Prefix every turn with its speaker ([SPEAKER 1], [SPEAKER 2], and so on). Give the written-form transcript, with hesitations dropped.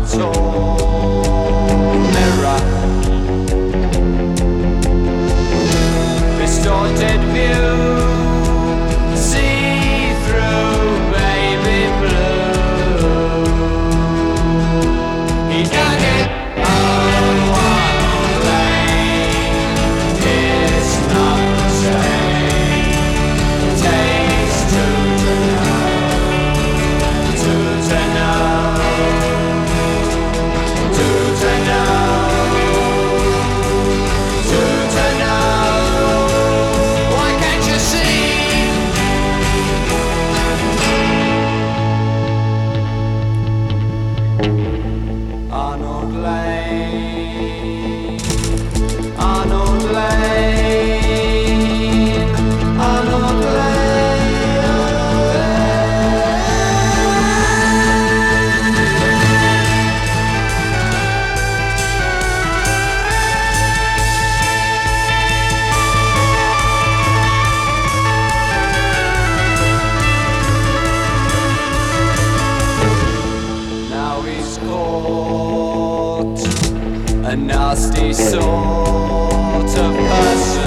[SPEAKER 1] tall mirror, distorted view, see through baby blue. He dug it on one lane, it's not the same. Takes two to know, two to know, two to know, two to know. Why can't you see? Arnold Lane, Arnold Lane, Arnold Now he's caught a nasty sort of person.